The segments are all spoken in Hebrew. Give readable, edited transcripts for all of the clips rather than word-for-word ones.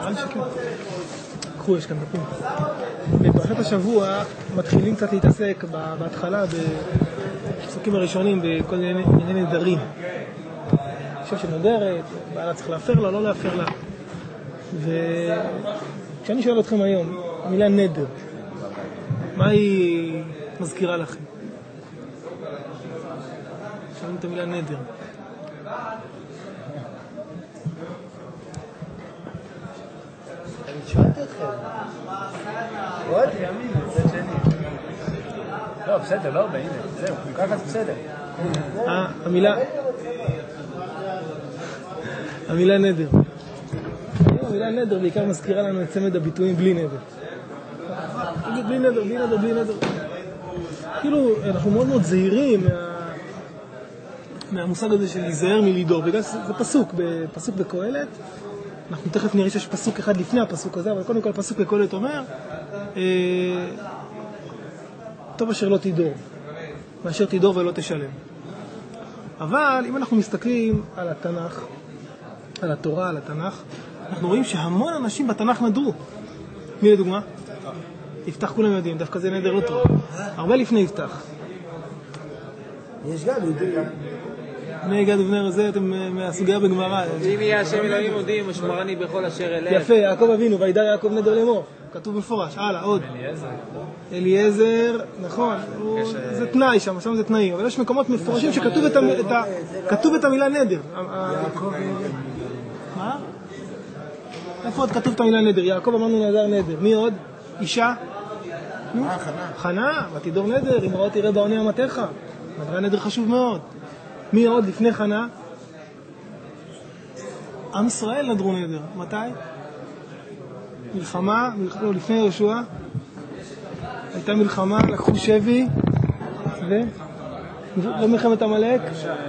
קחו, יש כאן דפים. בפרשת השבוע מתחילים קצת להתעסק בהתחלה בפסוקים הראשונים בכל ענייני נדרים. אישה שנודרת, בעלה צריך להפר לה, לא להפר לה. וכשאני שואל אתכם היום, המילה נדר, מה היא מזכירה לכם? שואלים את המילה נדר. אני שואלת אתכם. עוד ימין, זה שני. לא, בסדר, לא הרבה, הנה, זהו, ככה זה בסדר. המילה נדר. המילה נדר בעיקר מזכירה לנו את צמד הביטויים בלי נדר. תגיד בלי נדר, בלי נדר, בלי נדר. כאילו, אנחנו מאוד מאוד זהירים מהמושג הזה של להיזהר מלידור, בגלל שזה פסוק בקהלת. אנחנו תכף נראה שיש פסוק אחד לפני הפסוק הזה, אבל קודם כל פסוק בקהלת אומר, טוב אשר לא תידור, מאשר תידור ולא תשלם. אבל אם אנחנו מסתכלים על התנ"ך, על התורה, על התנ"ך, אנחנו רואים שהמון אנשים בתנ"ך נדרו. מי לדוגמה? יפתח כולם יודעים, דווקא זה נדר לא טוב. הרבה לפני יפתח. יש גם יודעים. בני גד ובני רזה, אתם מהסוגיה בגמרא. אם יהיה השם אלוהים מודיעים, ושמרני בכל אשר אלך. יפה, יעקב אבינו, וידר יעקב נדר לאמור. כתוב במפורש, הלאה, עוד. אליעזר, נכון, זה תנאי שם זה תנאי, אבל יש מקומות מפורשים שכתוב את המילה נדר. מה? איפה עוד כתוב את המילה נדר? יעקב אמרנו נדר נדר. מי עוד? אישה? חנה, ותידור נדר, אם ראות תראה בעוני אמתך. נדרה נדר חשוב מאוד. מי עוד לפני חנה? עם ישראל נדרו נדר. מתי? מלחמה, לפני יהושע. הייתה מלחמה, לקחו שבי, לא מלחמת עמלק.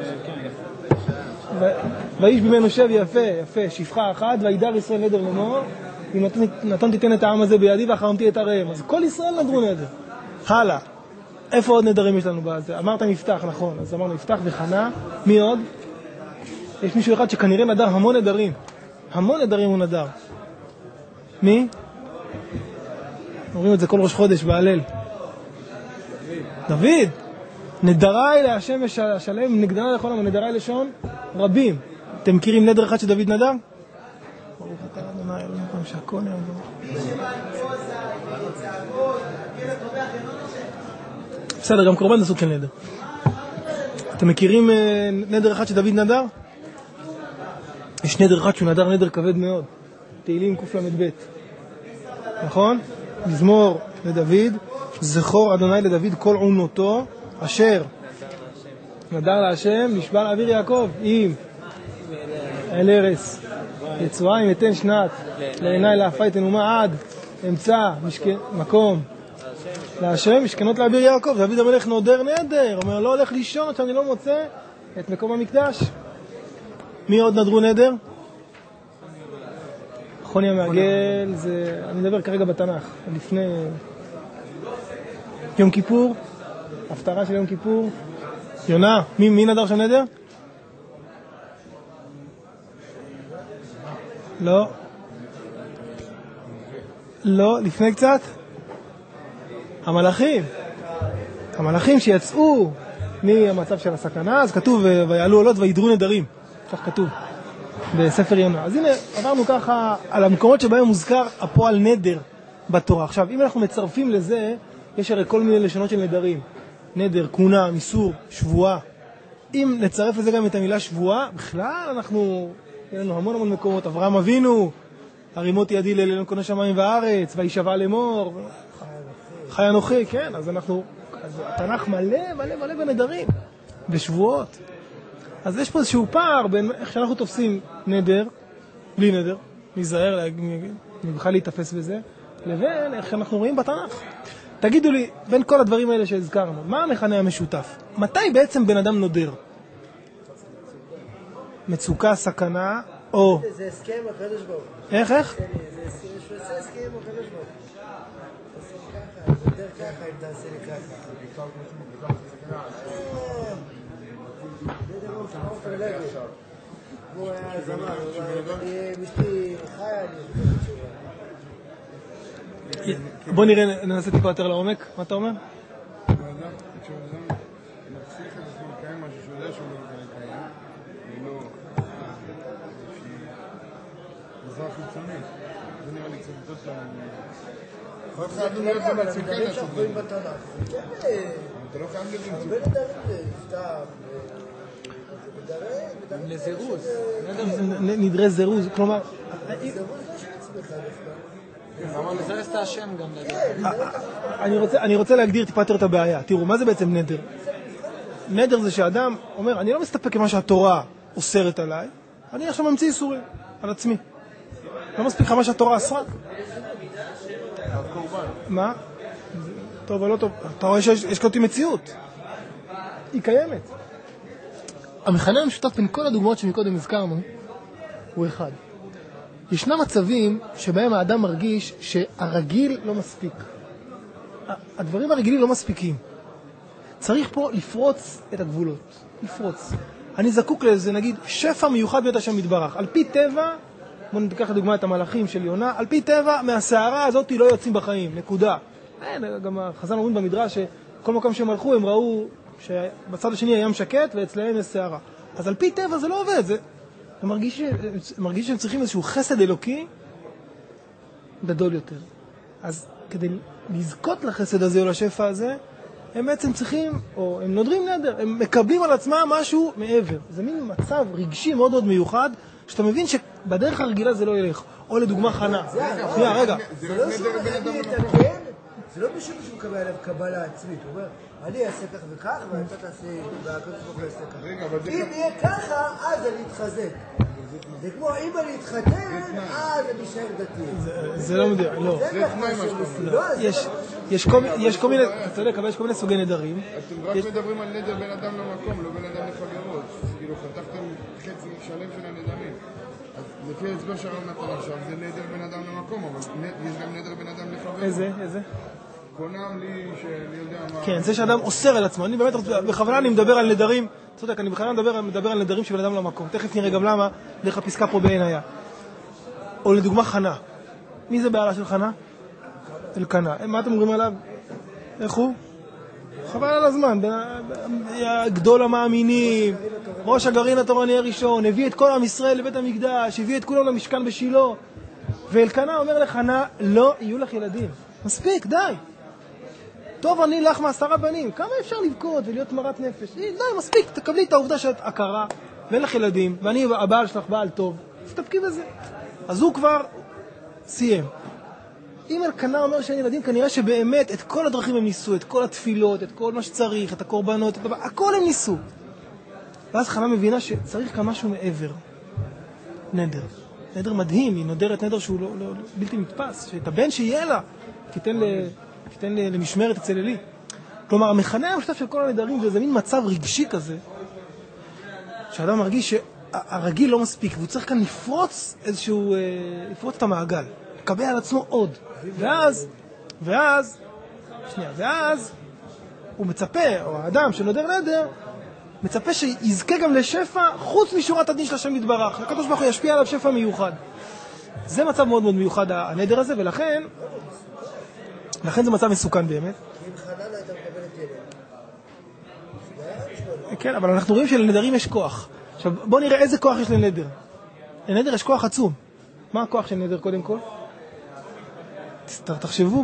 ואיש במנו שבי, יפה, שפחה אחת, וידר ישראל נדר לאמור, אם נתן תיתן את העם הזה בידי ואחרמתי את עריהם. אז כל ישראל נדרו נדר. הלאה. איפה עוד נדרים יש לנו בזה? אמרת מפתח, נכון. אז אמרנו מפתח וחנה. מי עוד? יש מישהו אחד שכנראה נדר המון נדרים. המון נדרים הוא נדר. מי? אומרים את זה כל ראש חודש בהלל. דוד. נדרי להשם ושלם, נגדרה לכל עמו, נדרי לשון רבים. אתם מכירים נדר אחד שדוד נדר? ברוך אתה אדוני אלוהינו מלך שהכל יעבור. בסדר, גם קורבן זה סוג של נדר. אתם מכירים נדר אחד שדוד נדר? יש נדר אחד שהוא נדר נדר כבד מאוד. תהילים קל"ב. נכון? מזמור לדוד, זכור אדוני לדוד כל עונותו, אשר נדר להשם, נשבע לאוויר יעקב, אם אל ארץ, יצואה אם יתן שנת, לעיני להפי תנומה עד, אמצע, מקום, להשם, משכנות לאוויר יעקב. דוד המלך נודר נדר, אומר לא הולך לישון שאני לא מוצא את מקום המקדש. מי עוד נדרו נדר? חוני המעגל, אני מדבר כרגע בתנ"ך, לפני יום כיפור, הפטרה של יום כיפור. יונה, מי נדר שם נדר? לא, לפני קצת? המלאכים שיצאו מהמצב של הסכנה, אז כתוב ויעלו עולות וידרו נדרים, כך כתוב בספר יונה. אז הנה עברנו ככה על המקומות שבהם מוזכר הפועל נדר בתורה. עכשיו אם אנחנו מצרפים לזה, יש הרי כל מיני לשונות של נדרים, נדר, כהונה, מיסור, שבועה. אם נצרף לזה גם את המילה שבועה, בכלל יהיה לנו המון מקומות. אברהם אבינו, הרימות ידי לאלוהים קונה שמיים וארץ, וישבע לאמור, חי אנוכי, כן, אז התנ"ך מלא בנדרים, בשבועות. אז יש פה איזשהו פער בין איך שאנחנו תופסים נדר, בלי נדר, להיזהר, בכלל להתאפס בזה, לבין איך שאנחנו רואים בתנ"ך. תגידו לי, בין כל הדברים האלה שהזכרנו, מה המכנה המשותף? מתי בעצם בן אדם נודר? מצוקה, סכנה, או... זה הסכם הקדוש ברוך. איך? זה הסכם הקדוש ברוך. זה ככה, אם תעשה לי ככה. זה דבר שאופן לגל. הוא היה זמן, אשתי חיה, בוא נראה, ננסה טיפה יותר לעומק, מה אתה אומר? כשאדם מצליח את עצמו לקיים משהו שהוא יודע שהוא לא יכול לקיים, ולא עזרה חיצונית, זה נראה לי קצת יותר שלנו. לא חייב להיות במצוקה לעשות את זה. אתה לא חייב להיות במצוקה. לזירוז. נדרי זירוז, כלומר... לזרז את השם גם אני רוצה להגדיר טיפה יותר את הבעיה. תראו, מה זה בעצם נדר? נדר זה שאדם אומר, אני לא מסתפק במה שהתורה אוסרת עליי, אני עכשיו ממציא איסורים על עצמי. לא מספיק לך מה שהתורה אסרה. מה? טוב או לא טוב? אתה רואה שיש כאן מציאות. היא קיימת. המכנה המשותף בין כל הדוגמאות שמקודם הזכרנו הוא אחד. ישנם מצבים שבהם האדם מרגיש שהרגיל לא מספיק. הדברים הרגילים לא מספיקים. צריך פה לפרוץ את הגבולות. לפרוץ. אני זקוק לזה, נגיד, שפע מיוחד בית השם מתברך. על פי טבע, בואו ניקח לדוגמה את המלאכים של יונה, על פי טבע, מהסערה הזאת לא יוצאים בחיים, נקודה. גם החז"ל אומרים במדרש שכל מקום שהם הלכו, הם ראו שבצד השני הים שקט ואצלהם יש סערה. אז על פי טבע זה לא עובד, הם מרגיש שהם צריכים איזשהו חסד אלוקי גדול יותר. אז כדי לזכות לחסד הזה או לשפע הזה, הם בעצם צריכים, או הם נודרים נדר, הם מקבלים על עצמם משהו מעבר. זה מין מצב רגשי מאוד מאוד מיוחד, שאתה מבין שבדרך הרגילה זה לא ילך. או לדוגמה חנה. רגע. זה לא שהוא מביא את הגן, זה לא בשביל שהוא מקבל עליו קבלה עצמית. הוא אומר, אני אעשה כך וכך, ואתה תעשה, והקדוש ברוך הוא יעשה כך. אם יהיה ככה, אז אני אתחזק. זה כמו אם אני אתחתן, אז אני אשאר דתי. זה לא מדויק, לא. זה תנאי מה שאתה אומר. יש כל מיני, אתה יודע, יש כל מיני סוגי נדרים. אתם רק מדברים על נדר בין אדם למקום, לא בין אדם לחברות. כאילו חתכתם חצי שלם של הנדרים. אז לפי ההסבר שלנו נתן עכשיו, זה נדר בין אדם למקום, אבל יש גם נדר בין אדם לחברות. איזה? קונם לי שאני יודע מה... כן, זה שאדם אוסר על עצמו. אני באמת, בכוונה אני מדבר על נדרים, צודק, אני בכוונה מדבר על נדרים של אדם למקום. תכף נראה גם למה, דרך הפסקה פה בעין היה. או לדוגמה חנה. מי זה בעלה של חנה? אלקנה. מה אתם אומרים עליו? איך הוא? חבל על הזמן. גדול המאמינים, ראש הגרעין התורני הראשון, הביא את כל עם ישראל לבית המקדש, הביא את כולם למשכן בשילה. ואלקנה אומר לחנה, לא יהיו לך ילדים. מספיק, די. טוב, אני לך מ10 בנים. כמה אפשר לבכות ולהיות מרת נפש? די, מספיק. תקבלי את העובדה שאת עקרה, ואין לך ילדים, ואני הבעל שלך בעל טוב. תסתפקי בזה. אז הוא כבר סיים. אם אלקנה אומר שאין ילדים, כנראה שבאמת את כל הדרכים הם ניסו, את כל התפילות, את כל מה שצריך, את הקורבנות, הכל הם ניסו. ואז חנה מבינה שצריך כאן משהו מעבר. נדר. נדר מדהים, היא נודרת נדר שהוא לא בלתי נתפס, שאת הבן שיהיה לה, תיתן למשמרת אצל אלי. כלומר, המכנה המשותף של כל הנדרים זה מין מצב רגשי כזה, שאדם מרגיש שהרגיל לא מספיק, והוא צריך כאן לפרוץ את המעגל, לקבל על עצמו עוד. ואז הוא מצפה, או האדם שנודר נדר, מצפה שיזכה גם לשפע חוץ משורת הדין של השם יתברך. הקדוש ברוך הוא ישפיע עליו שפע מיוחד. זה מצב מאוד מאוד מיוחד הנדר הזה, ולכן זה מצב מסוכן באמת. אם חנן הייתה מקבלת ילד. כן, אבל אנחנו רואים שלנדרים יש כוח. עכשיו בואו נראה איזה כוח יש לנדר. לנדר יש כוח עצום. מה הכוח של נדר קודם כל? תחשבו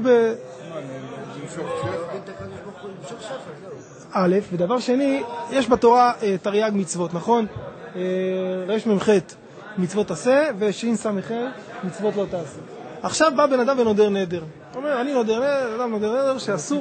א', ודבר שני, יש בתורה תרי"ג מצוות, נכון? רמ"ח מצוות תעשה וש"ס מצוות לא תעשה. עכשיו בא בן אדם ונודר נדר. הוא אומר, אני נודר נדר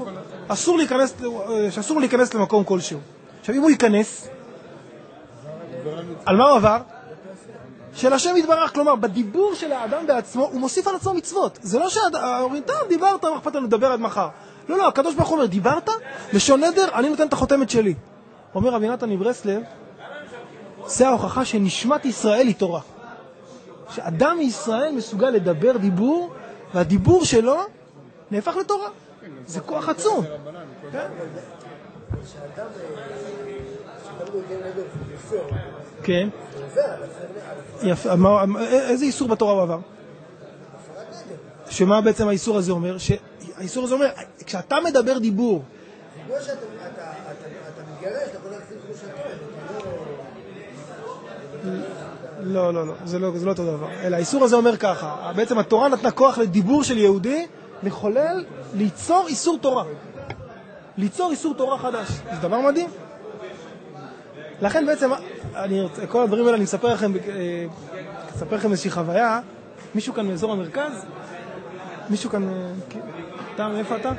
שאסור להיכנס למקום כלשהו. עכשיו אם הוא ייכנס, על מה הוא עבר? של השם יתברך, כלומר, בדיבור של האדם בעצמו, הוא מוסיף על עצמו מצוות. זה לא שהאומרים, טוב, דיברת, מה אכפת לנו לדבר עד מחר. לא, הקדוש ברוך הוא אומר, דיברת? לשון נדר, אני נותן את החותמת שלי. אומר רבי נתן מברסלב, זה ההוכחה שנשמת ישראל היא תורה. שאדם מישראל מסוגל לדבר דיבור, והדיבור שלו נהפך לתורה. זה כוח עצום. שאדם הוא יגיע נדר ופר. כן. יפה. איזה איסור בתורה הוא עבר? שמה בעצם האיסור הזה אומר? האיסור הזה אומר, כשאתה מדבר דיבור... זה כמו שאתה מתגרש, אתה יכול להחזיק כמו שאתה. לא, זה לא אותו דבר. אלא האיסור הזה אומר ככה, בעצם התורה נתנה כוח לדיבור של יהודי, לחולל, ליצור איסור תורה. ליצור איסור תורה חדש. זה דבר מדהים. לכן בעצם, כל הדברים האלה אני מספר לכם איזושהי חוויה. מישהו כאן מאזור המרכז? מישהו כאן... אתה, מאיפה אתה?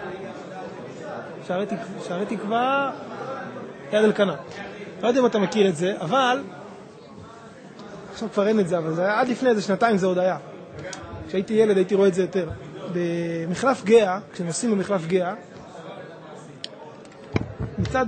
שערי תקווה, יד אלקנה. לא יודע אם אתה מכיר את זה, אבל... עכשיו כבר אין את זה, אבל זה היה, עד לפני איזה שנתיים זה עוד היה. כשהייתי ילד הייתי רואה את זה יותר. במחלף גאה, כשנוסעים במחלף גאה, מצד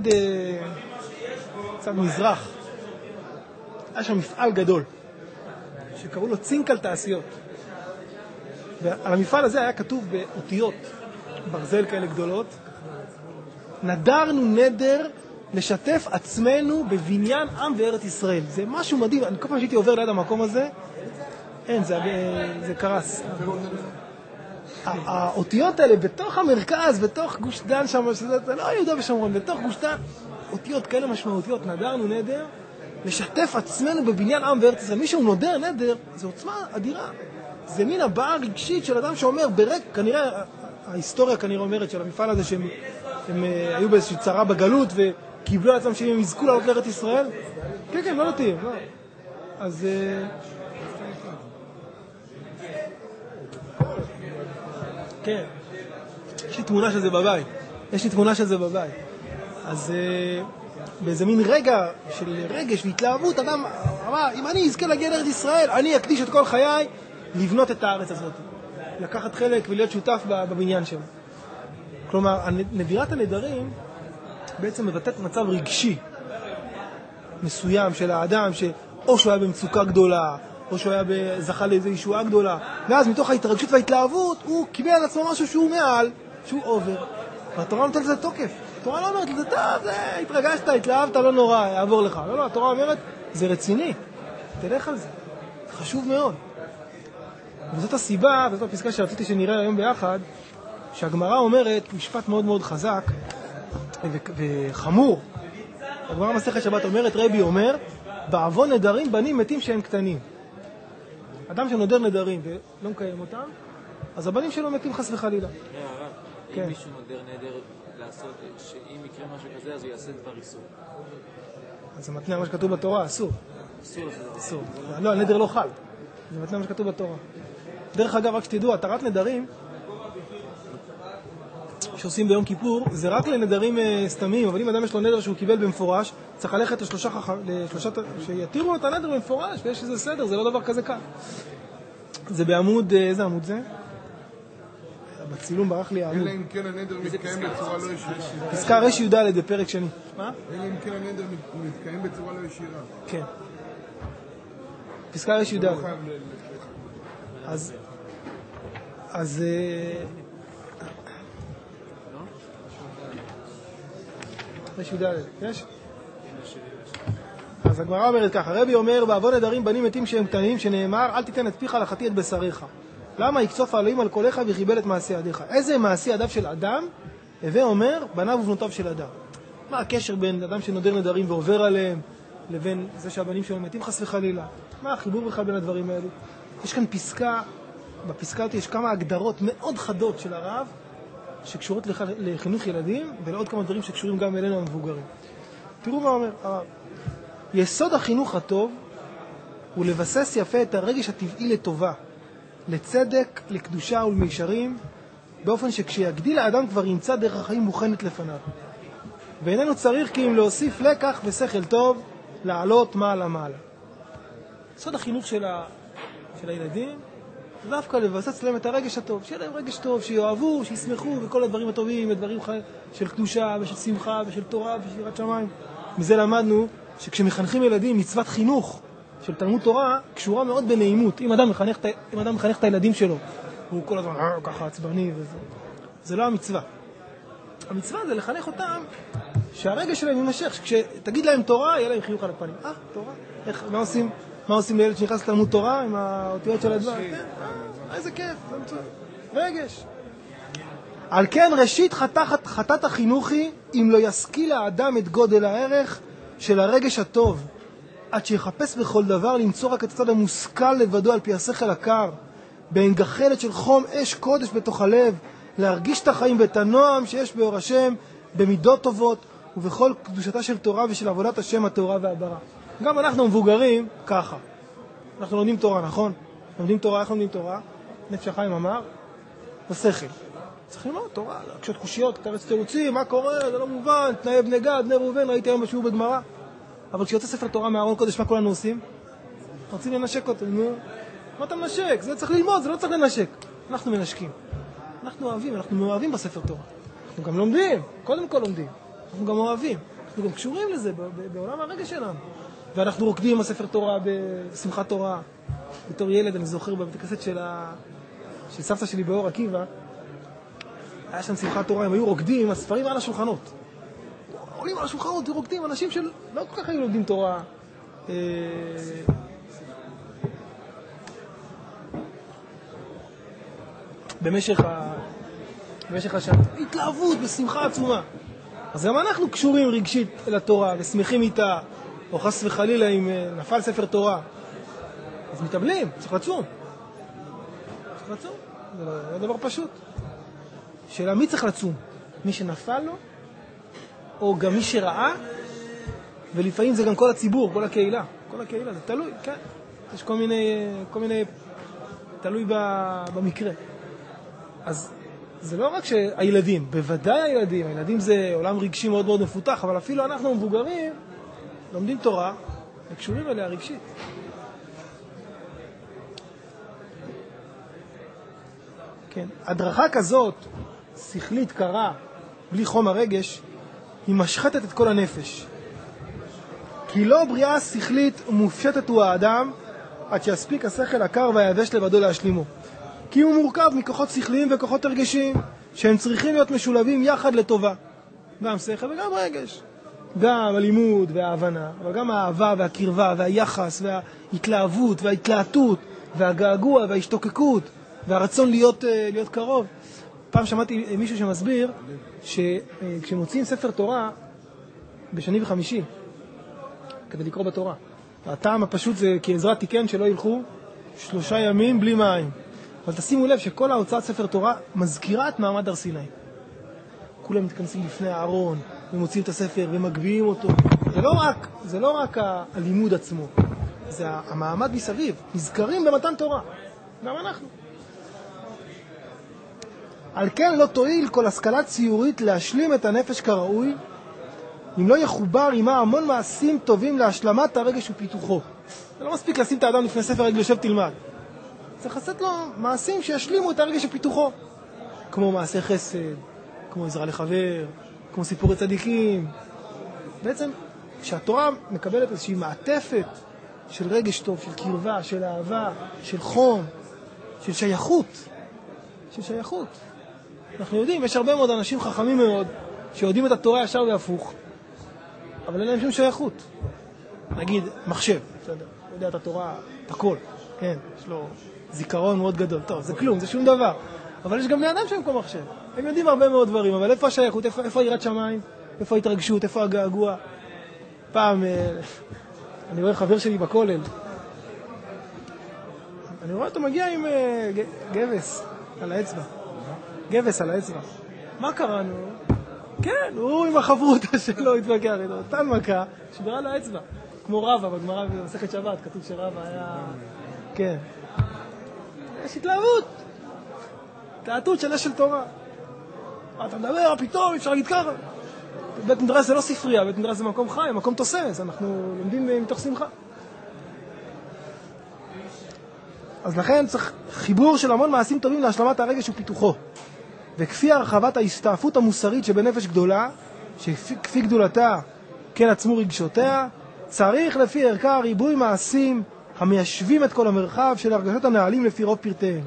מזרח, היה שם מפעל גדול, שקראו לו צינקל תעשיות. ועל המפעל הזה היה כתוב באותיות ברזל כאלה גדולות, נדרנו נדר לשתף עצמנו בבניין עם וארץ ישראל. זה משהו מדהים. אני כל פעם שהייתי עובר ליד המקום הזה, אין, זה קרס. האותיות האלה בתוך המרכז, בתוך גוש דן שם, זה לא יהודה ושומרון, בתוך גוש דן, אותיות כאלה משמעותיות, נדרנו נדר לשתף עצמנו בבניין עם וארץ ישראל. מישהו נודר נדר, זה עוצמה אדירה. זה מין הבעה רגשית של אדם שאומר, כנראה, ההיסטוריה כנראה אומרת של המפעל הזה שהם היו באיזושהי צרה בגלות וקיבלו על עצמם שהם יזכו לעלות לארץ ישראל. כן, לא נתיים, לא. אז... כן. יש לי תמונה של זה בבית. אז באיזה מין רגע של רגש והתלהבות, אדם אמר, אם אני אזכה להגיע לארץ ישראל, אני אקדיש את כל חיי לבנות את הארץ הזאת. לקחת חלק ולהיות שותף בבניין שלו. כלומר, נדירת הנדרים בעצם מבטאת מצב רגשי מסוים של האדם, שאו שהוא היה במצוקה גדולה, או שהוא היה זכה לאיזו ישועה גדולה, ואז מתוך ההתרגשות וההתלהבות הוא קיבל על עצמו משהו שהוא מעל, שהוא עובר. והתורה נותנת לזה תוקף. התורה לא אומרת לזה, טוב, התרגשת, התלהבת, לא נורא, יעבור לך. לא, התורה אומרת, זה רציני, תלך על זה. זה חשוב מאוד. וזאת הסיבה, וזאת הפסקה שרציתי שנראה היום ביחד, שהגמרא אומרת משפט מאוד מאוד חזק וחמור. הגמרא מסכת שבת אומרת, רבי אומר, בעוון נדרים בנים מתים שהם קטנים. אדם שנודר נדרים ולא מקיים אותם, אז הבנים שלו מתים חס וחלילה. אם מישהו נודר נדר לעשות, שאם יקרה משהו כזה, אז הוא יעשה דבר איסור. אז זה מתנה מה שכתוב בתורה, אסור. אסור. לא, הנדר לא חל. זה מתנה מה שכתוב בתורה. דרך אגב, רק שתדעו, התרת נדרים שעושים ביום כיפור, זה רק לנדרים סתמים, אבל אם אדם יש לו נדר שהוא קיבל במפורש, צריך ללכת לשלושה שיתירו את הנדר במפורש, ויש איזה סדר, זה לא דבר כזה קל. זה בעמוד, איזה עמוד זה? בצילום ברח לי העמוד. אלא אם כן הנדר מתקיים בצורה לא ישירה. פסקה רש י"ד בפרק שני. מה? אלא אם כן הנדר מתקיים בצורה לא ישירה. כן. פסקה רש י"ד. אז רש י"ד, יש? אז הגמרא אומרת ככה, רבי אומר, בעוון נדרים בנים מתים שהם קטנים, שנאמר, אל תיתן את פיך לחתי את בשריך. למה יקצוף האלוהים על קולך וחיבל את מעשי ידיך? איזה מעשי ידיו של אדם? הווה אומר, בניו ובנותיו של אדם. מה הקשר בין אדם שנודר נדרים ועובר עליהם, לבין זה שהבנים שלו מתים חס וחלילה? מה החיבור בכלל בין הדברים האלו? יש כאן פסקה, בפסקה הזאת יש כמה הגדרות מאוד חדות של הרב, שקשורות לחינוך ילדים, ולעוד כמה דברים שקשורים גם אלינו המבוגרים. תראו מה אומר הרב. יסוד החינוך הטוב הוא לבסס יפה את הרגש הטבעי לטובה, לצדק, לקדושה ולמישרים, באופן שכשיגדיל האדם כבר ימצא דרך החיים מוכנת לפניו. ואיננו צריך כי אם להוסיף לקח ושכל טוב, לעלות מעלה מעלה. יסוד החינוך של הילדים, דווקא לבסס להם את הרגש הטוב, שיהיה להם רגש טוב, שיאהבו, שישמחו, וכל הדברים הטובים, הדברים של קדושה ושל שמחה ושל תורה ושל יראת שמיים. מזה למדנו שכשמחנכים ילדים, מצוות חינוך של תלמוד תורה קשורה מאוד בנעימות. אם אדם מחנך את הילדים שלו, הוא כל הזמן ככה עצבני וזה. זה לא המצווה. המצווה זה לחנך אותם שהרגע שלהם יימשך, שכשתגיד להם תורה, יהיה להם חיוך על הפנים. תורה? מה עושים לילד שנכנס לתלמוד תורה עם האותיות של הדבר? איזה כיף, רגש. על כן ראשית חטאת החינוך היא אם לא ישכיל האדם את גודל הערך של הרגש הטוב, עד שיחפש בכל דבר למצוא רק את הצד המושכל לבדו על פי השכל הקר, בין גחלת של חום אש קודש בתוך הלב, להרגיש את החיים ואת הנועם שיש באור השם, במידות טובות ובכל קדושתה של תורה ושל עבודת השם התורה והברא. גם אנחנו מבוגרים ככה. אנחנו לומדים תורה, נכון? לומדים תורה, איך לומדים תורה? נפש החיים אמר, בשכל. צריך ללמוד תורה, להקשות קושיות, תרץ תירוצים, מה קורה, זה לא מובן, תנאי בני גד, בני ראובן, ראיתי היום בשיעור בגמרא. אבל כשיוצא ספר תורה מארון קודש, מה כולנו עושים? רוצים לנשק אותו, נו. מה אתה מנשק? זה צריך ללמוד, זה לא צריך לנשק. אנחנו מנשקים. אנחנו אוהבים בספר תורה. אנחנו גם לומדים, קודם כל לומדים. אנחנו גם אוהבים. אנחנו גם קשורים לזה בעולם הרגש שלנו. ואנחנו רוקדים עם הספר תורה בשמחת תורה. בתור ילד, אני זוכר בבית הכנסת של סבתא שלי באור עקיבא, היה שם שמחת תורה, הם היו רוקדים, הספרים על השולחנות. עולים על השולחנות, רוקדים, אנשים שלא כל כך היו לומדים תורה. במשך השעה. התלהבות בשמחה עצומה. אז גם אנחנו קשורים רגשית לתורה ושמחים איתה, או חס וחלילה אם נפל ספר תורה. אז מתאבלים, צריך לצום. זה לא דבר פשוט. שאלה מי צריך לצום? מי שנפל לו? או גם מי שראה? ולפעמים זה גם כל הציבור, כל הקהילה. כל הקהילה, זה תלוי, כן. יש כל מיני תלוי במקרה. אז זה לא רק שהילדים, בוודאי הילדים זה עולם רגשי מאוד מאוד מפותח, אבל אפילו אנחנו מבוגרים לומדים תורה וקשורים אליה רגשית. כן, הדרכה כזאת, שכלית קרה, בלי חום הרגש, היא משחטת את כל הנפש. כי לא בריאה שכלית ומופשטת הוא האדם, עד שיספיק השכל הקר והיבש לבדו להשלימו. כי הוא מורכב מכוחות שכליים וכוחות הרגשים, שהם צריכים להיות משולבים יחד לטובה. גם שכל וגם רגש. גם הלימוד וההבנה, אבל גם האהבה והקרבה והיחס וההתלהבות וההתלהטות והגעגוע וההשתוקקות והרצון להיות קרוב. פעם שמעתי מישהו שמסביר שכשמוצאים ספר תורה בשני וחמישי, כדי לקרוא בתורה, הטעם הפשוט זה כעזרת תיקן שלא ילכו 3 ימים בלי מים. אבל תשימו לב שכל ההוצאת ספר תורה מזכירה את מעמד הר סיני. כולם מתכנסים לפני הארון ומוצאים את הספר ומגביעים אותו. זה לא רק הלימוד עצמו, זה המעמד מסביב. נזכרים במתן תורה. גם אנחנו. על כן לא תועיל כל השכלה ציורית להשלים את הנפש כראוי, אם לא יחובר עמה המון מעשים טובים להשלמת הרגש ופיתוחו. זה לא מספיק לשים את האדם לפני ספר רגל יושב תלמד. צריך לעשות לו מעשים שישלימו את הרגש ופיתוחו. כמו מעשה חסד, כמו עזרה לחבר, כמו סיפורי צדיקים. בעצם כשהתורה מקבלת איזושהי מעטפת של רגש טוב, של קרבה, של אהבה, של חום, של שייכות. אנחנו יודעים, יש הרבה מאוד אנשים חכמים מאוד שיודעים את התורה ישר והפוך, אבל אין להם שום שייכות. נגיד, מחשב, בסדר, הוא יודע את התורה, את הכל, כן, יש לו זיכרון מאוד גדול. טוב, זה כלום, זה שום דבר. אבל יש גם בני אדם שהם כמו מחשב. הם יודעים הרבה מאוד דברים, אבל איפה השייכות, איפה יראת שמיים, איפה ההתרגשות, איפה הגעגוע? פעם, אני רואה חבר שלי בכולל, אני רואה אותו מגיע עם גבס על האצבע. גבס על האצבע. מה קראנו? כן, הוא עם החברותה שלו התווכח איתו. נתן מכה, שברה לה האצבע. כמו רבא, בגמרא במסכת שבת, כתוב שרבא היה... כן. יש התלהבות. תעתות של אשל תורה. אתה מדבר, פתאום, אפשר להגיד ככה. בית מדרש זה לא ספרייה, בית מדרש זה מקום חי, מקום תוסס. אנחנו לומדים מתוך שמחה. אז לכן צריך חיבור של המון מעשים טובים להשלמת הרגש ופיתוחו. וכפי הרחבת ההסתעפות המוסרית שבנפש גדולה, שכפי גדולתה כן עצמו רגשותיה, צריך לפי ערכה ריבוי מעשים המיישבים את כל המרחב של הרגשות הנעלים לפי רוב פרטיהם.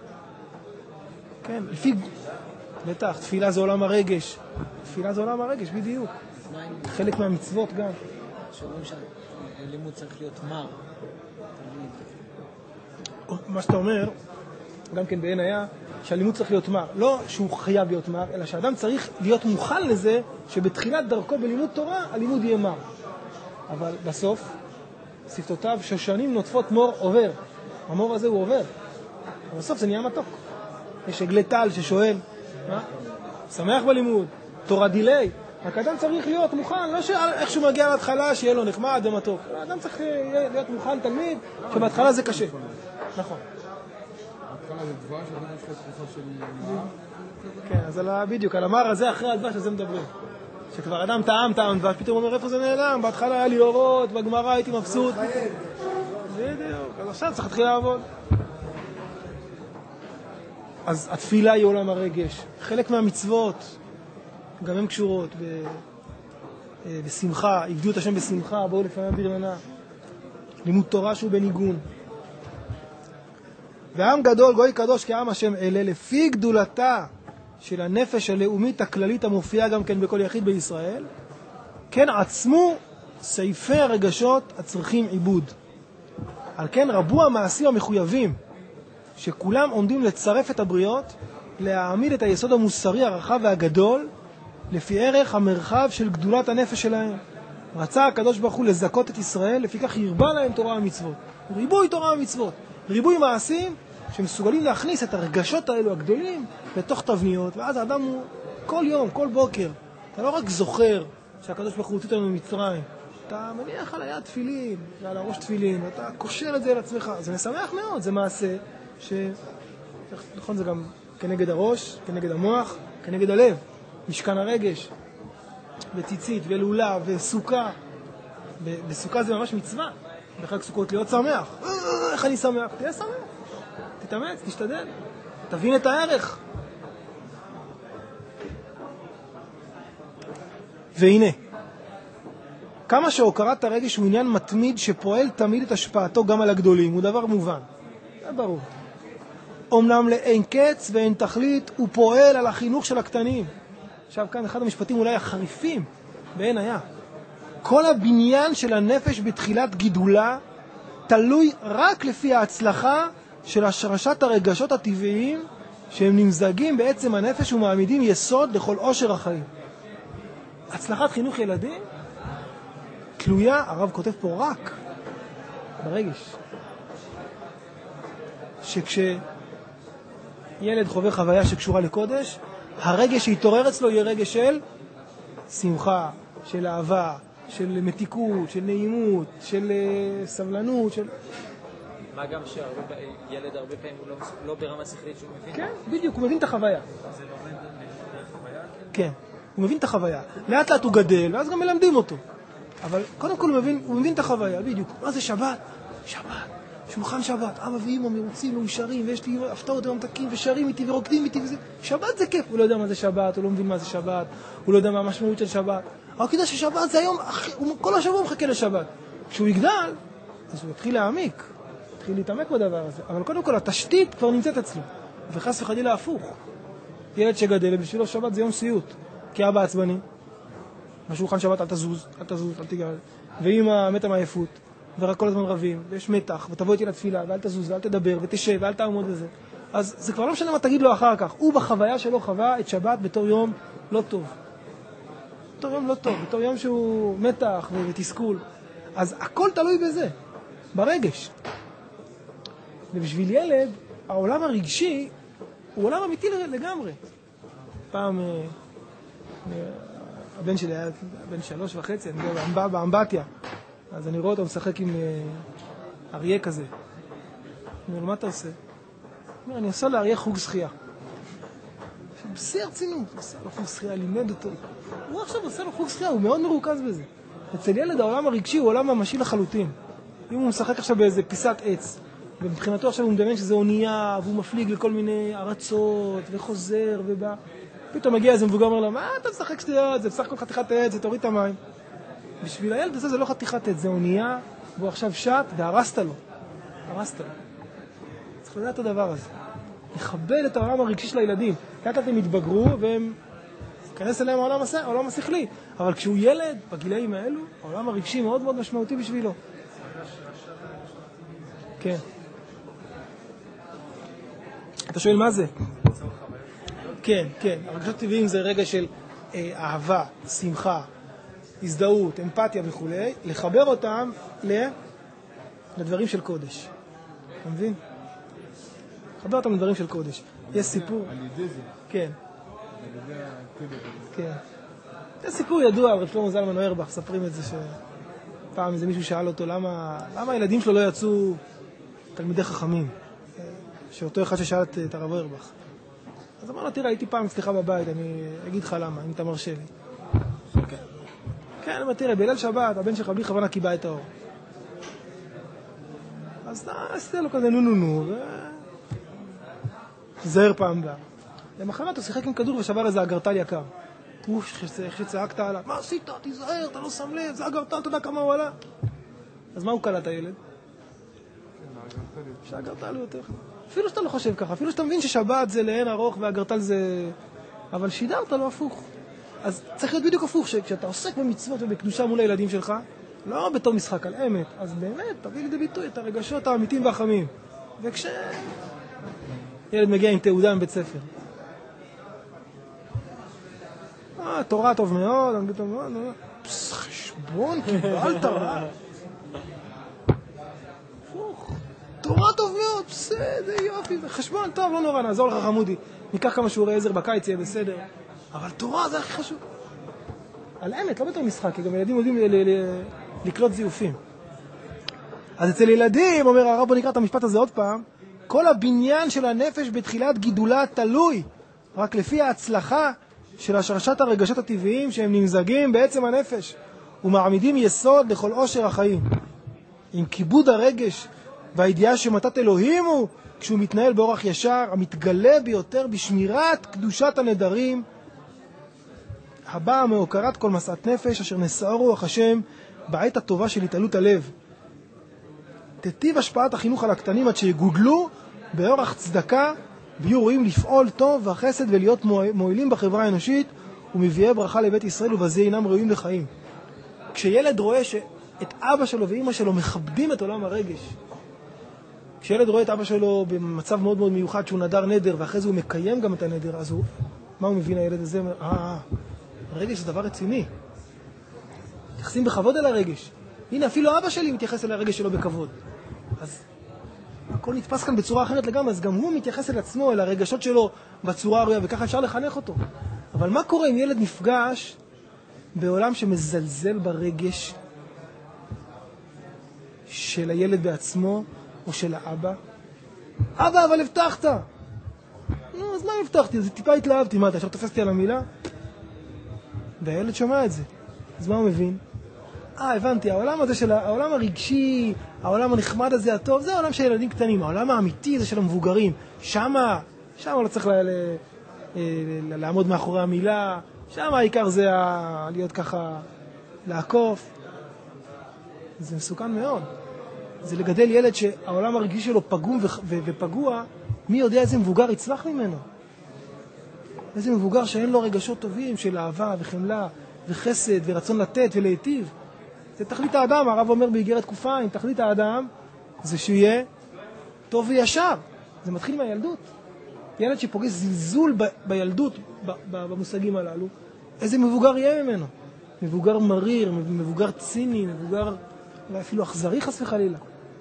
כן, לפי... בטח, תפילה זה עולם הרגש. תפילה זה עולם הרגש, בדיוק. חלק מהמצוות גם. שאומרים שהלימוד צריך להיות מר. מה שאתה אומר, גם כן בעין היה, שהלימוד צריך להיות מר. לא שהוא חייב להיות מר, אלא שהאדם צריך להיות מוכן לזה שבתחילת דרכו בלימוד תורה, הלימוד יהיה מר. אבל בסוף, שפתותיו שושנים נוטפות מור עובר. המור הזה הוא עובר. אבל בסוף זה נהיה מתוק. יש עגלי טל ששואל, שמח בלימוד, תורה דילי. רק אדם צריך להיות מוכן, לא שאיך שהוא מגיע להתחלה שיהיה לו נחמד ומתוק. האדם צריך להיות מוכן תלמיד, שבהתחלה זה קשה. נכון. בהתחלה זה דבש, אז יש לך תקופה של מר. כן, אז בדיוק, על המר הזה אחרי הדבש הזה מדברים. שכבר אדם טעם דבש, פתאום אומר איפה זה נעלם, בהתחלה היה לי אורות, בגמרא הייתי מבסוט. בדיוק, אז עכשיו צריך להתחיל לעבוד. אז התפילה היא עולם הרגש. חלק מהמצוות, גם הן קשורות בשמחה, עבדו את השם בשמחה, בואו לפעמים ברננה. לימוד תורה שהוא בניגון. ועם גדול, גוי קדוש כעם השם אלה, לפי גדולתה של הנפש הלאומית הכללית המופיעה גם כן בכל יחיד בישראל, כן עצמו סעיפי הרגשות הצריכים עיבוד. על כן רבו המעשים המחויבים, שכולם עומדים לצרף את הבריות, להעמיד את היסוד המוסרי הרחב והגדול, לפי ערך המרחב של גדולת הנפש שלהם. רצה הקדוש ברוך הוא לזכות את ישראל, לפי כך ירבה להם תורה ומצוות. ריבוי תורה ומצוות. ריבוי מעשים שמסוגלים להכניס את הרגשות האלו הגדולים לתוך תבניות, ואז האדם הוא כל יום, כל בוקר, אתה לא רק זוכר שהקדוש ברוך הוא הוציא אותנו ממצרים, אתה מניח על היד תפילין ועל הראש תפילין, ואתה קושר את זה על עצמך. זה משמח מאוד, זה מעשה נכון, זה גם כנגד הראש, כנגד המוח, כנגד הלב, משכן הרגש, וציצית ולולה וסוכה. בסוכה זה ממש מצווה, בחג סוכות להיות שמח. איך אני שמח? תהיה שמח, תתאמץ, תשתדל, תבין את הערך. והנה, כמה שהוקרת הרגש הוא עניין מתמיד שפועל תמיד את השפעתו גם על הגדולים, הוא דבר מובן, זה ברור. אומנם לאין קץ ואין תכלית, הוא פועל על החינוך של הקטנים. עכשיו כאן אחד המשפטים אולי החריפים בעין היה. כל הבניין של הנפש בתחילת גידולה תלוי רק לפי ההצלחה של השרשת הרגשות הטבעיים שהם נמזגים בעצם הנפש ומעמידים יסוד לכל עושר החיים. הצלחת חינוך ילדים תלויה, הרב כותב פה, רק ברגש. שכשילד חווה חוויה שקשורה לקודש, הרגש שיתעורר אצלו יהיה רגש של שמחה, של אהבה, של מתיקות, של נעימות, של סבלנות, של... מה גם שילד הרבה פעמים הוא לא ברמה שכלית שהוא מבין? כן, בדיוק, הוא מבין את החוויה. זה לומד חוויה? כן, הוא מבין את החוויה. לאט לאט הוא גדל, ואז גם מלמדים אותו. אבל קודם כל הוא מבין את החוויה, בדיוק. מה זה שבת? שבת. שולחן שבת, אבא ואמא מרוצים ומאושרים, ויש לי הפתעות וממתקים ושרים איתי ורוקדים איתי וזה. שבת זה כיף, הוא לא יודע מה זה שבת, הוא לא מבין מה זה שבת, הוא לא יודע מה המשמעות של שבת. אבל כדאי ששבת זה היום, כל השבוע הוא מחכה לשבת. כשהוא יגדל, אז הוא יתחיל להעמיק, יתחיל להתעמק בדבר הזה. אבל קודם כל התשתית כבר נמצאת אצלו, וחס וחלילה הפוך. ילד שגדל, בשבילו שבת זה יום סיוט, כי אבא עצבני, בשולחן שבת אל תזוז, אל תזוז, אל תיגע. ואמא מתה מעייפות. ורק כל הזמן רבים, ויש מתח, ותבוא איתי לתפילה, ואל תזוז, ואל תדבר, ותשב, ואל תעמוד לזה. אז זה כבר לא משנה מה תגיד לו אחר כך. הוא בחוויה שלו חווה את שבת בתור יום לא טוב. בתור יום לא טוב, בתור יום שהוא מתח ותסכול. אז הכל תלוי בזה, ברגש. ובשביל ילד, העולם הרגשי הוא עולם אמיתי לגמרי. פעם, הבן שלי היה בן 3.5, אני יודע, באמבטיה. אז אני רואה אותו משחק עם אריה כזה. אני אומר, מה אתה עושה? אומר, אני עושה לאריה חוג שחייה. בשיא הרצינות, עושה לו חוג שחייה, לימד אותו. הוא עכשיו עושה לו חוג שחייה, הוא מאוד מרוכז בזה. אצל ילד העולם הרגשי הוא עולם ממשי לחלוטין. אם הוא משחק עכשיו באיזה פיסת עץ, ומבחינתו עכשיו הוא מדמיין שזה אונייה, והוא מפליג לכל מיני ארצות, וחוזר, ובא. פתאום מגיע איזה מבוגר, אומר לו, מה אתה משחק שטויות? זה בסך הכל חתיכת עץ, זה תוריד את המים. בשביל הילד הזה זה לא חתיכת עץ, זה אונייה, והוא עכשיו שט והרסת לו. הרסת לו. צריך לדעת את הדבר הזה. לכבד את העולם הרגשי של הילדים. לאט הם יתבגרו והם יכנס אליהם העולם השכלי. אבל כשהוא ילד, בגילאים האלו, העולם הרגשי מאוד מאוד משמעותי בשבילו. כן. אתה שואל מה זה? כן, כן. הרגשות טבעיים זה רגע של אהבה, שמחה, הזדהות, אמפתיה וכו'. לחבר אותם לדברים של קודש. אתה מבין? לחבר אותם לדברים של קודש. יש סיפור. על ידי זה. כן. על ידי הקדר. כן. זה סיפור ידוע, רב שלמה זלמן אוירבך, מספרים את זה שפעם איזה מישהו שאל אותו למה הילדים שלו לא יצאו תלמידי חכמים, שאותו אחד ששאל את הרב אוירבך. אז אמר לו, תראה, הייתי פעם אצלך בבית, אני אגיד לך למה, אם אתה מרשה לי. כן, אני אומר, תראה, בליל שבת, הבן שלך בלי כוונה קיבע את האור. אז עשיתי לו כזה נו, זהר פעם בה. למחרת הוא שיחק עם כדור ושבר איזה אגרטל יקר. איך שצעקת עליו, מה עשית? תיזהר, אתה לא שם לב, זה אגרטל, אתה יודע כמה הוא עלה? אז מה הוא קלט הילד? שהאגרטל הוא יותר. אפילו שאתה לא חושב ככה, אפילו שאתה מבין ששבת זה לאין ארוך והאגרטל זה... אבל שידרת לו הפוך. אז צריך להיות בדיוק הפוך, שכשאתה עוסק במצוות ובקדושה מול הילדים שלך, לא בתור משחק על אמת, אז באמת תביא לידי ביטוי את הרגשות האמיתיים והחמים. וכשילד מגיע עם תעודה מבית ספר, תורה טוב מאוד, אנגלית טוב מאוד, חשבון, קיבלת רע. תורה טוב מאוד, בסדר, יופי, חשבון טוב, לא נורא, נעזור לך חמודי. ניקח כמה שיעורי עזר בקיץ, יהיה בסדר. אבל תורה זה הכי חשוב. על אמת, לא בתור משחק, כי גם ילדים יודעים לקלוט זיופים. אז אצל ילדים, אומר הרב, בוא נקרא את המשפט הזה עוד פעם, כל הבניין של הנפש בתחילת גידולה תלוי, רק לפי ההצלחה של השרשת הרגשות הטבעיים שהם נמזגים בעצם הנפש, ומעמידים יסוד לכל עושר החיים. עם כיבוד הרגש והידיעה שמתת אלוהים הוא, כשהוא מתנהל באורח ישר, המתגלה ביותר בשמירת קדושת הנדרים, הבאה מהוקרת כל מסעת נפש, אשר נשאו רוח השם בעת הטובה של התעלות הלב. תטיב השפעת החינוך על הקטנים עד שיגודלו באורח צדקה, ויהיו רואים לפעול טוב והחסד ולהיות מועילים בחברה האנושית, ומביאי ברכה לבית ישראל, ובזה אינם ראויים לחיים. כשילד רואה שאת אבא שלו ואמא שלו מכבדים את עולם הרגש, כשילד רואה את אבא שלו במצב מאוד מאוד מיוחד שהוא נדר נדר, ואחרי זה הוא מקיים גם את הנדר, אז הוא, מה הוא מבין הילד הזה? הרגש זה דבר רציני. מתייחסים בכבוד אל הרגש. הנה, אפילו אבא שלי מתייחס אל הרגש שלו בכבוד. אז הכל נתפס כאן בצורה אחרת לגמרי, אז גם הוא מתייחס אל עצמו, אל הרגשות שלו בצורה הראויה, וככה אפשר לחנך אותו. אבל מה קורה אם ילד נפגש בעולם שמזלזל ברגש של הילד בעצמו, או של האבא? אבא, אבל הבטחת. נו, אז מה הבטחתי? אז טיפה התלהבתי. מה, אתה עכשיו תופסתי על המילה? והילד שומע את זה. אז מה הוא מבין? הבנתי, העולם הזה של העולם הרגשי, העולם הנחמד הזה הטוב, זה העולם של ילדים קטנים. העולם האמיתי זה של המבוגרים. שמה לא צריך לעמוד מאחורי המילה. שמה העיקר זה להיות ככה, לעקוף. זה מסוכן מאוד. זה לגדל ילד שהעולם הרגשי שלו פגום ופגוע, מי יודע איזה מבוגר יצלח ממנו? איזה מבוגר שאין לו רגשות טובים של אהבה וחמלה וחסד ורצון לתת ולהיטיב. זה תכלית האדם, הרב אומר באיגרת קופיים, תכלית האדם זה שיהיה טוב וישר. זה מתחיל מהילדות. ילד שפוגש זלזול בילדות, במושגים הללו, איזה מבוגר יהיה ממנו? מבוגר מריר, מבוגר ציני, מבוגר אולי אפילו אכזרי חס וחלילה.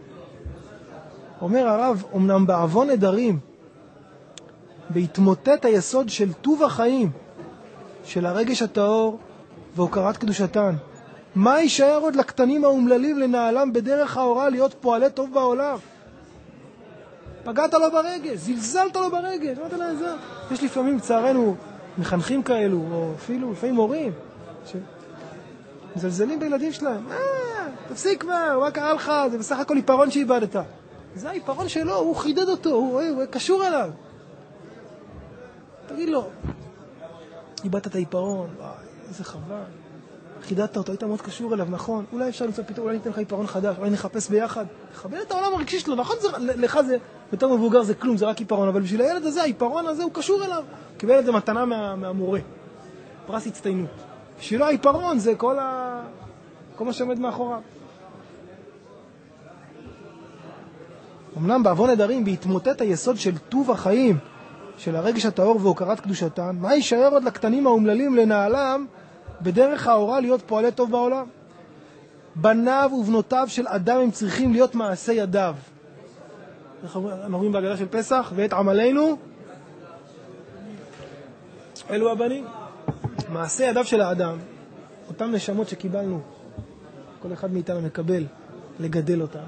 אומר הרב, אמנם בעוון נדרים, בהתמוטט היסוד של טוב החיים, של הרגש הטהור והוקרת קדושתן, מה יישאר עוד לקטנים האומללים לנעלם בדרך ההוראה להיות פועלי טוב בעולם? פגעת לו ברגש, זלזלת לו ברגש, אמרת לה זה. יש לפעמים לצערנו מחנכים כאלו, או אפילו לפעמים הורים, שמזלזלים בילדים שלהם. תפסיק כבר, מה קרה לך? זה בסך הכל עיפרון שאיבדת. זה העיפרון שלו, הוא חידד אותו, הוא קשור אליו. תגיד לו, איבדת את העיפרון, וואי, איזה חבל. חידדת אותו, היית מאוד קשור אליו, נכון? אולי אפשר למצוא פתאום, אולי ניתן לך עיפרון חדש, אולי נחפש ביחד. תכבד את העולם הרגשי שלו, נכון? לך זה, בתור מבוגר זה כלום, זה רק עיפרון, אבל בשביל הילד הזה, העיפרון הזה הוא קשור אליו. קיבל את זה מתנה מהמורה. פרס הצטיינות. בשבילו העיפרון זה כל מה שעומד מאחוריו. אמנם בעוון נדרים בהתמוטט היסוד של טוב החיים, של הרגש הטהור והוקרת קדושתן, מה יישאר עוד לקטנים האומללים לנעלם בדרך האורה להיות פועלי טוב בעולם? בניו ובנותיו של אדם הם צריכים להיות מעשי ידיו. אנחנו אומרים בהגדה של פסח, ואת עמלנו אלו הבנים. מעשי ידיו של האדם, אותם נשמות שקיבלנו, כל אחד מאיתנו מקבל, לגדל אותם.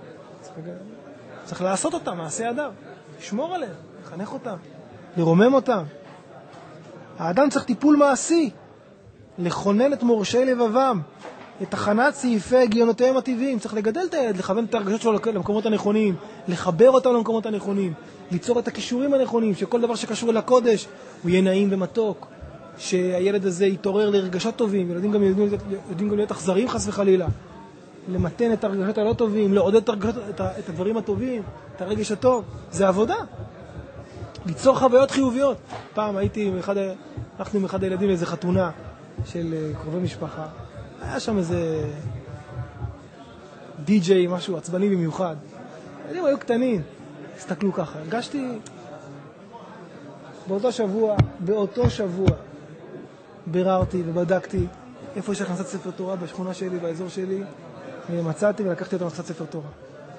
צריך לעשות אותם, מעשי ידיו, לשמור עליהם, לחנך אותם, לרומם אותם. האדם צריך טיפול מעשי, לכונן את מורשי לבבם, את הכנת סעיפי הגיונותיהם הטבעיים. צריך לגדל את הילד, לכוון את הרגשות שלו למקומות הנכונים, לחבר אותם למקומות הנכונים, ליצור את הכישורים הנכונים, שכל דבר שקשור אל הקודש הוא יהיה נעים ומתוק, שהילד הזה יתעורר לרגשות טובים. ילדים גם יודעים גם להיות אכזריים חס וחלילה, למתן את הרגשות הלא טובים, לעודד את הדברים הטובים, את הרגש הטוב. זה עבודה, ליצור חוויות חיוביות. פעם הלכנו עם אחד הילדים לאיזו חתונה של קרובי משפחה, היה שם איזה די-ג'יי, משהו עצבני במיוחד. הילדים היו קטנים, הסתכלו ככה. הרגשתי באותו שבוע ביררתי ובדקתי איפה יש הכנסת ספר תורה בשכונה שלי, באזור שלי, ומצאתי ולקחתי אותם קצת ספר תורה.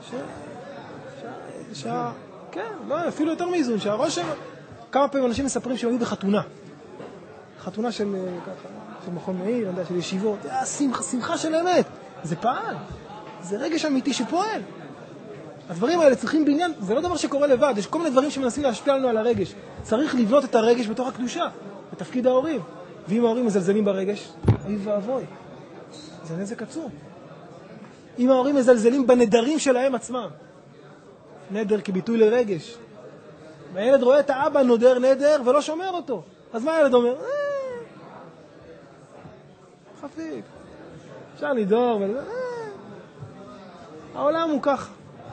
כן, לא, אפילו יותר מאיזון, שהראש שם, כמה פעמים אנשים מספרים שהם היו בחתונה. חתונה של ככה, של מכון מאיר, של ישיבות, שמחה של אמת. זה פעל, זה רגש אמיתי שפועל. הדברים האלה צריכים בניין, זה לא דבר שקורה לבד, יש כל מיני דברים שמנסים להשפיע לנו על הרגש. צריך לבנות את הרגש בתוך הקדושה, בתפקיד ההורים. ואם ההורים מזלזלים ברגש, אוי ואבוי, זה נזק עצום. אם ההורים מזלזלים בנדרים שלהם עצמם, נדר כביטוי לרגש, והילד רואה את האבא נודר נדר ולא שומר אותו, אז מה הילד אומר? חפיק, אפשר לדור, העולם הוא כך.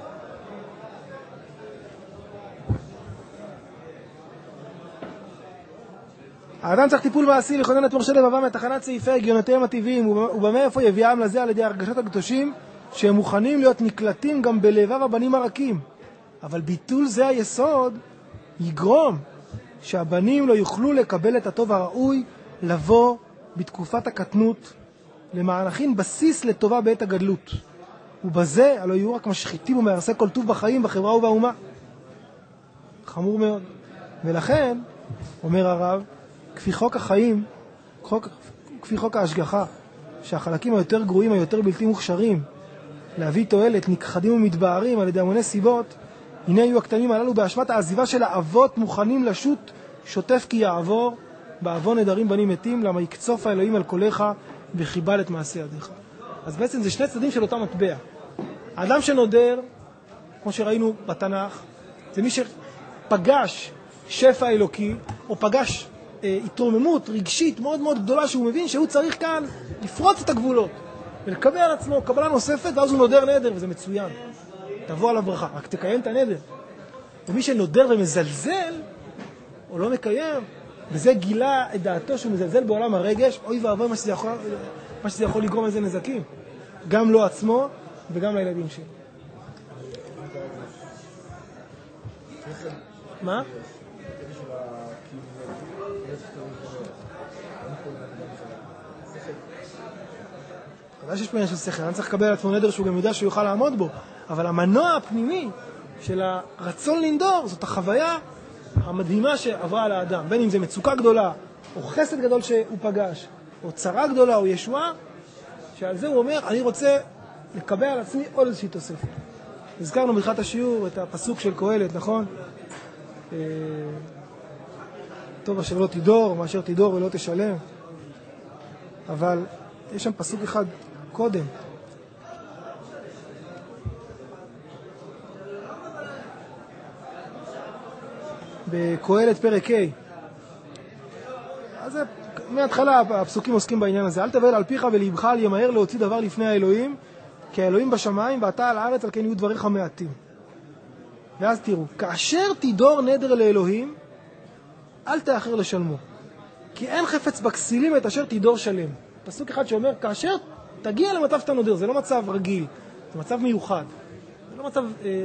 האדם צריך טיפול מעשי לכונן את מורשי לבבם מתחנת סעיפי הגיונותיהם הטבעיים, ובמאיפה יביאם לזה על ידי הרגשות הקדושים שהם מוכנים להיות נקלטים גם בלבב הבנים הרכים. אבל ביטול זה היסוד יגרום שהבנים לא יוכלו לקבל את הטוב הראוי לבוא בתקופת הקטנות למערכין בסיס לטובה בעת הגדלות, ובזה הלא יהיו רק משחיתים ומהרסי כל טוב בחיים, בחברה ובאומה. חמור מאוד. ולכן אומר הרב, כפי חוק החיים, כפי חוק ההשגחה, שהחלקים היותר גרועים, היותר בלתי מוכשרים להביא תועלת, נכחדים ומתבארים על ידי המוני סיבות, הנה יהיו הקטנים הללו באשמת העזיבה של האבות מוכנים לשוט שוטף כי יעבור, בעוון נדרים בנים מתים, למה יקצוף האלוהים על קולך וחיבל את מעשי ידיך. אז בעצם זה שני צדדים של אותה מטבע. האדם שנודר, כמו שראינו בתנ"ך, זה מי שפגש שפע אלוקי, או פגש התרוממות רגשית מאוד מאוד גדולה, שהוא מבין שהוא צריך כאן לפרוץ את הגבולות ולקבל על עצמו קבלה נוספת, ואז הוא נודר נדר, וזה מצוין, תבוא עליו ברכה, רק תקיים את הנדר. ומי שנודר ומזלזל או לא מקיים, וזה גילה את דעתו שהוא מזלזל בעולם הרגש, אוי ואבוי מה שזה יכול לגרום לזה נזקים, גם לו עצמו וגם לילדים שלו. מה? כדאי שיש פעמים של שכל, אני צריך לקבל על עצמו נדר שהוא גם יודע שהוא יוכל לעמוד בו, אבל המנוע הפנימי של הרצון לנדור זאת החוויה המדהימה שעברה על האדם, בין אם זה מצוקה גדולה או חסד גדול שהוא פגש, או צרה גדולה או ישועה, שעל זה הוא אומר אני רוצה לקבל על עצמי עוד איזושהי תוספת. הזכרנו בתחילת השיעור את הפסוק של קהלת, נכון? טוב אשר לא תדור, מאשר תדור ולא תשלם. אבל יש שם פסוק אחד קודם. בקהלת פרק ה'. אז מההתחלה הפסוקים עוסקים בעניין הזה. אל תבהל על פיך ולבך אל ימהר להוציא דבר לפני האלוהים, כי האלוהים בשמיים ואתה על הארץ, על כן יהיו דבריך מעטים. ואז תראו, כאשר תדור נדר לאלוהים, אל תאחר לשלמו, כי אין חפץ בכסילים את אשר תדור שלם. פסוק אחד שאומר, כאשר תגיע למצב שאתה נודר, זה לא מצב רגיל, זה מצב מיוחד. לא מצב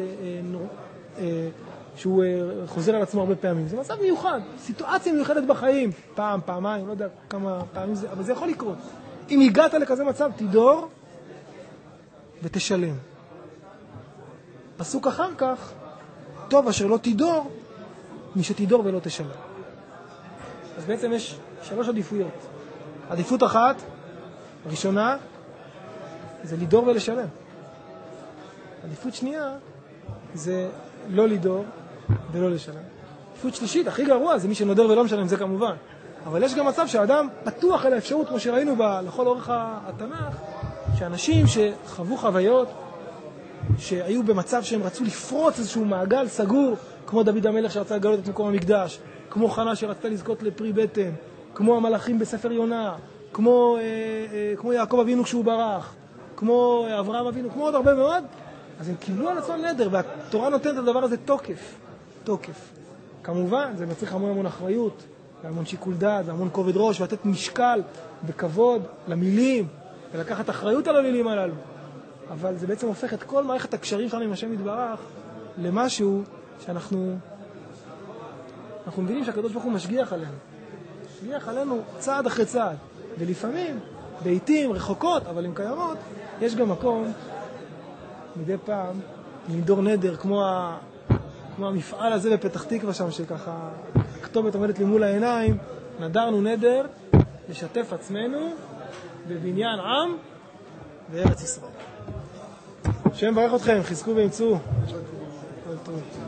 שהוא חוזר על עצמו הרבה פעמים. זה מצב מיוחד, סיטואציה מיוחדת בחיים. פעם, פעמיים, לא יודע כמה פעמים זה, אבל זה יכול לקרות. אם הגעת לכזה מצב, תדור ותשלם. פסוק אחר כך, טוב אשר לא תדור, מי שתדור ולא תשלם. אז בעצם יש 3 עדיפויות. עדיפות אחת, ראשונה, זה לדור ולשלם. עדיפות שנייה, זה לא לדור ולא לשלם. עדיפות שלישית, הכי גרוע, זה מי שנודר ולא משלם, זה כמובן. אבל יש גם מצב שהאדם פתוח אל האפשרות, כמו שראינו לכל אורך התנ"ך, שאנשים שחוו חוויות, שהיו במצב שהם רצו לפרוץ איזשהו מעגל סגור, כמו דוד המלך שרצה לגלות את מקום המקדש, כמו חנה שרצתה לזכות לפרי בטן, כמו המלאכים בספר יונה, כמו יעקב אבינו כשהוא ברח, כמו אברהם אבינו, כמו עוד הרבה מאוד, אז הם קיבלו על עצמם נדר, והתורה נותנת לדבר הזה תוקף. כמובן, זה מצריך המון אחריות, והמון שיקול דעת, והמון כובד ראש, ולתת משקל וכבוד למילים, ולקחת אחריות על המילים הללו. אבל זה בעצם הופך את כל מערכת הקשרים שלנו עם השם יתברך למשהו שאנחנו מבינים שהקדוש ברוך הוא משגיח עלינו צעד אחרי צעד, ולפעמים בעיתים רחוקות אבל הן קיימות, יש גם מקום מדי פעם לנדור נדר, כמו המפעל הזה בפתח תקווה שם, שככה הכתובת עומדת לי מול העיניים, נדרנו נדר לשתף עצמנו בבניין עם בארץ ישראל. השם ברך אתכם, חזקו ואמצו.